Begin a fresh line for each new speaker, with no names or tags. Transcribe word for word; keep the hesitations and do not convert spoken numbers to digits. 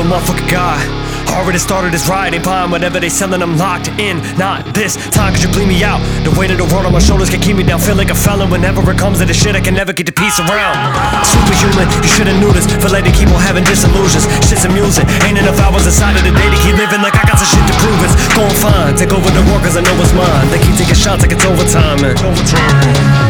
motherfucking God. Already started this ride, ain't buying whatever they selling, I'm locked in. Not this time, cause you bleed me out. The weight of the world on my shoulders can keep me down. Feel like a felon whenever it comes to this shit, I can never get the peace around. Superhuman, you should've knew this. Feel like they keep on having disillusions. Shit's amusing, ain't enough hours inside of the day to keep living like I got some shit to prove. It's going fine, take over the world cause I know it's mine. They keep taking shots like it's overtime, man. Overtime.